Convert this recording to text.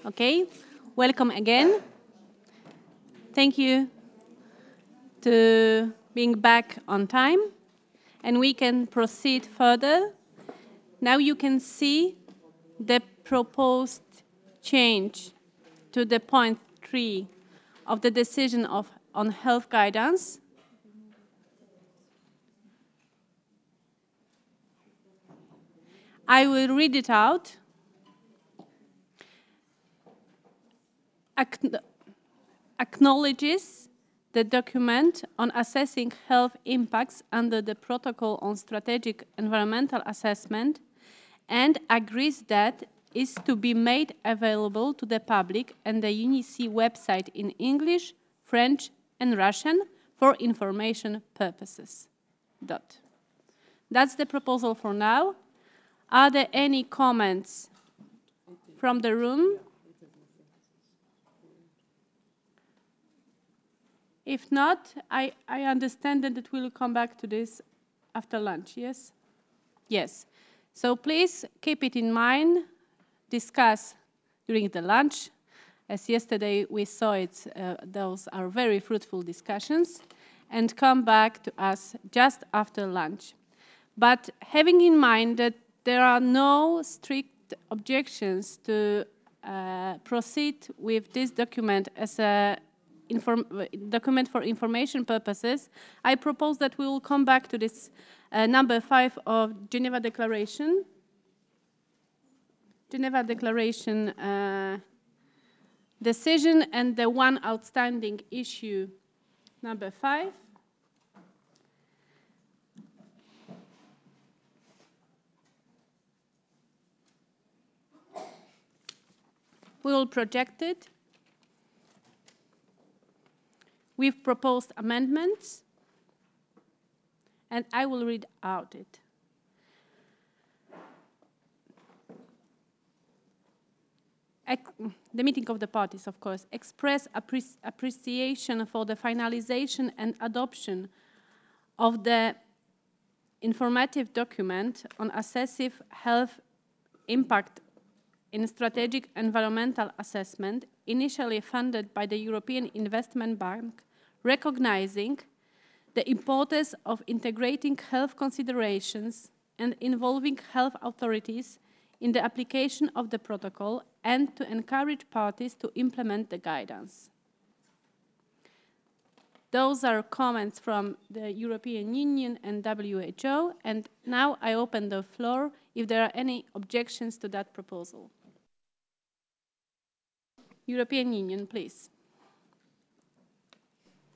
Okay, welcome again. Thank you to being back on time, and we can proceed further. Now you can see the proposed change to the point 3 of the decision on health guidance. I will read it out. Acknowledges the document on assessing health impacts under the Protocol on Strategic Environmental Assessment and agrees that is to be made available to the public and the UNECE website in English, French, and Russian for information purposes. That's the proposal for now. Are there any comments from the room? If not, I understand that we'll come back to this after lunch, yes? Yes. So please keep it in mind, discuss during the lunch. As yesterday we saw it, those are very fruitful discussions, and come back to us just after lunch. But having in mind that there are no strict objections to proceed with this document as a document for information purposes, I propose that we will come back to this number 5 of Geneva Declaration. Geneva Declaration decision and the one outstanding issue, number 5. We will project it. We've proposed amendments, and I will read out it. The meeting of the parties, of course, express appreciation for the finalization and adoption of the informative document on assessive health impact in strategic environmental assessment, initially funded by the European Investment Bank, recognizing the importance of integrating health considerations and involving health authorities in the application of the protocol and to encourage parties to implement the guidance. Those are comments from the European Union and WHO, and now I open the floor if there are any objections to that proposal. European Union, please.